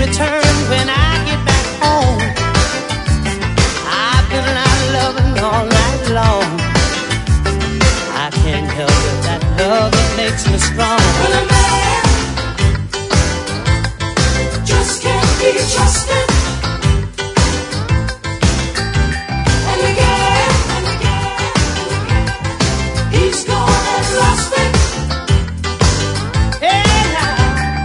return when I get back home. I've been out loving all night long. I can't help it, that love that makes me strong. But a man just can't be trusted. And again, he's gone and lost it. Hey now,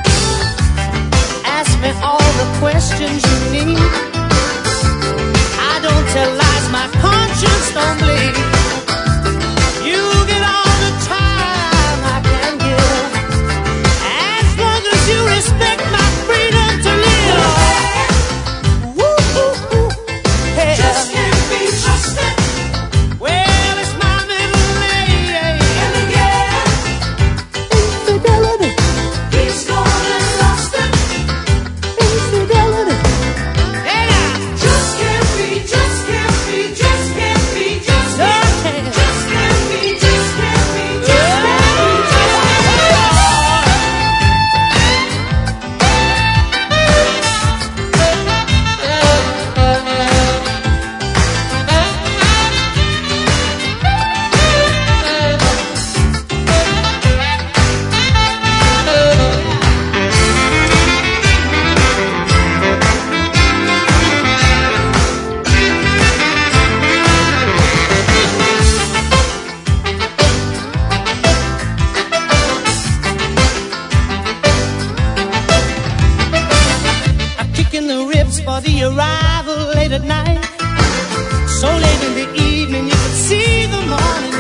ask me all the questions you need. I don't tell lies, my conscience don't bleed. You get all the time I can give, as long as you respect my freedom to live. Woo, woo, woo. Hey, Just can't be trusted. well, it's my middle name. And again, Infidelity, he's gone and lost it. infidelity. Hey now, Just can't be, just can't be, just can't be, just no can't can. just can't be, just can't be, just can't be, just can't be. I'm kicking the ribs for the arrival late at night. So late in the evening you could see the morning